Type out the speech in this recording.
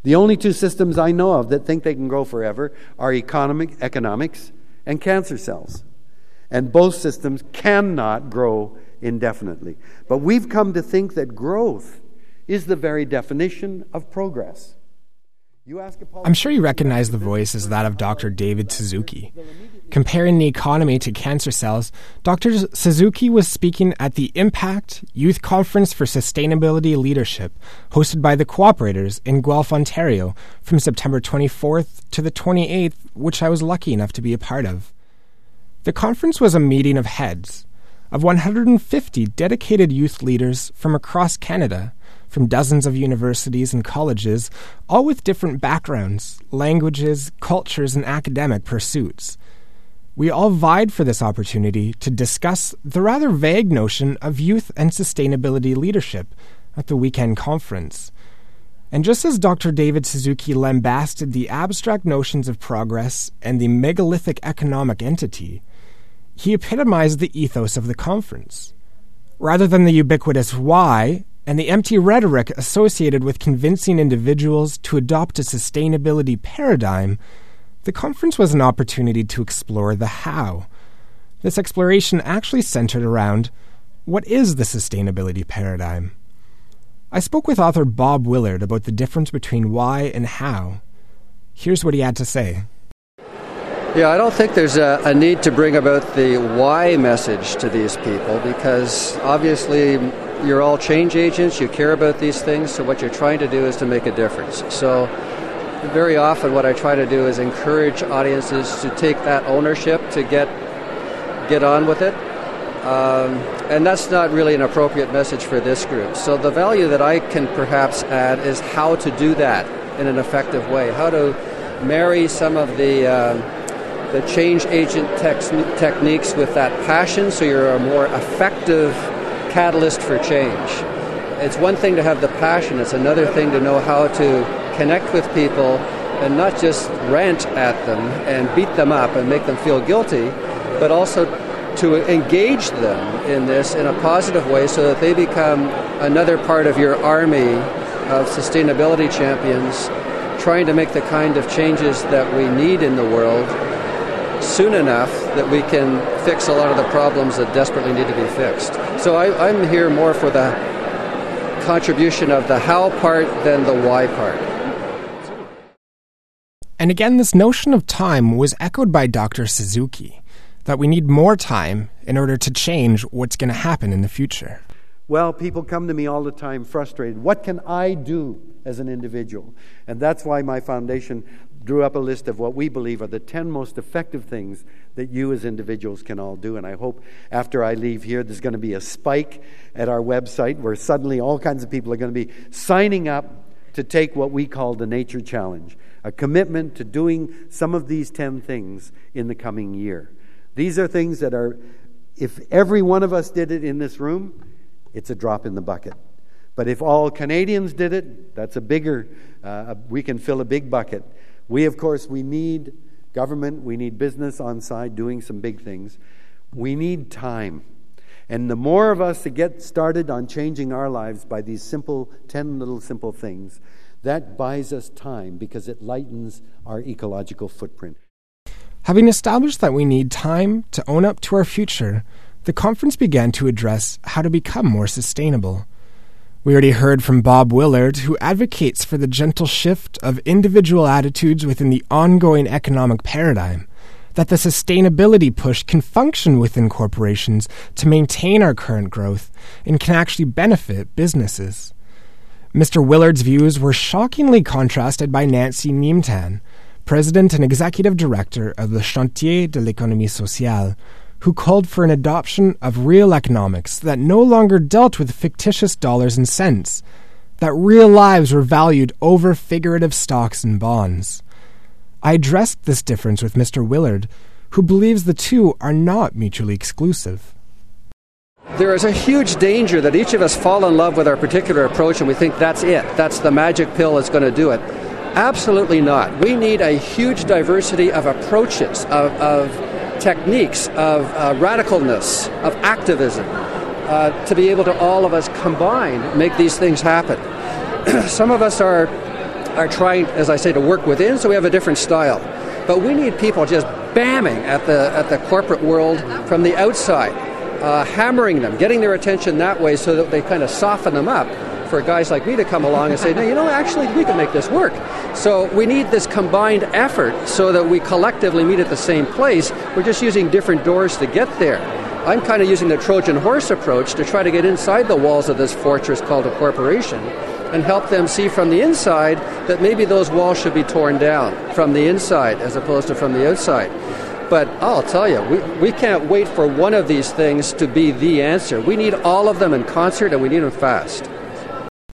The only two systems I know of that think they can grow forever are economics and cancer cells. And both systems cannot grow indefinitely. But we've come to think that growth is the very definition of progress. I'm sure you recognize the voice as that of Dr. David Suzuki. Comparing the economy to cancer cells, Dr. Suzuki was speaking at the Impact Youth Conference for Sustainability Leadership, hosted by the Cooperators in Guelph, Ontario, from September 24th to the 28th, which I was lucky enough to be a part of. The conference was a meeting of heads, of 150 dedicated youth leaders from across Canada, from dozens of universities and colleges, all with different backgrounds, languages, cultures, and academic pursuits. We all vied for this opportunity to discuss the rather vague notion of youth and sustainability leadership at the weekend conference. And just as Dr. David Suzuki lambasted the abstract notions of progress and the megalithic economic entity, he epitomized the ethos of the conference. Rather than the ubiquitous why and the empty rhetoric associated with convincing individuals to adopt a sustainability paradigm, the conference was an opportunity to explore the how. This exploration actually centered around, what is the sustainability paradigm? I spoke with author Bob Willard about the difference between why and how. Here's what he had to say. Yeah, I don't think there's a need to bring about the why message to these people, because obviously you're all change agents, you care about these things, so what you're trying to do is to make a difference. So very often what I try to do is encourage audiences to take that ownership, to get on with it. And that's not really an appropriate message for this group. So the value that I can perhaps add is how to do that in an effective way, how to marry some of the change agent techniques with that passion so you're a more effective catalyst for change. It's one thing to have the passion, it's another thing to know how to connect with people and not just rant at them and beat them up and make them feel guilty, but also to engage them in this in a positive way so that they become another part of your army of sustainability champions trying to make the kind of changes that we need in the world soon enough that we can fix a lot of the problems that desperately need to be fixed. So I'm here more for the contribution of the how part than the why part. And again, this notion of time was echoed by Dr. Suzuki, that we need more time in order to change what's going to happen in the future. Well, people come to me all the time frustrated. What can I do as an individual? And that's why my foundation drew up a list of what we believe are the 10 most effective things that you as individuals can all do. And I hope after I leave here, there's going to be a spike at our website where suddenly all kinds of people are going to be signing up to take what we call the Nature Challenge, a commitment to doing some of these 10 things in the coming year. These are things that are, if every one of us did it in this room, it's a drop in the bucket. But if all Canadians did it, that's a bigger, we can fill a big bucket. We, of course, we need government, we need business on side doing some big things. We need time. And the more of us that get started on changing our lives by these 10 little simple things, that buys us time because it lightens our ecological footprint. Having established that we need time to own up to our future, the conference began to address how to become more sustainable. We already heard from Bob Willard, who advocates for the gentle shift of individual attitudes within the ongoing economic paradigm, that the sustainability push can function within corporations to maintain our current growth and can actually benefit businesses. Mr. Willard's views were shockingly contrasted by Nancy Niemtan, President and Executive Director of the Chantier de l'Économie Sociale, who called for an adoption of real economics that no longer dealt with fictitious dollars and cents, that real lives were valued over figurative stocks and bonds. I addressed this difference with Mr. Willard, who believes the two are not mutually exclusive. There is a huge danger that each of us fall in love with our particular approach and we think that's it, that's the magic pill that's going to do it. Absolutely not. We need a huge diversity of approaches, of techniques, of radicalness, of activism, to be able to all of us combine make these things happen. Some of us are are trying, as I say, to work within, so we have a different style. But we need people just bamming at the corporate world from the outside, hammering them, getting their attention that way so that they kind of soften them up for guys like me to come along and say, no, actually, we can make this work. So we need this combined effort so that we collectively meet at the same place. We're just using different doors to get there. I'm kind of using the Trojan horse approach to try to get inside the walls of this fortress called a corporation and help them see from the inside that maybe those walls should be torn down from the inside as opposed to from the outside. But I'll tell you, we can't wait for one of these things to be the answer. We need all of them in concert, and we need them fast.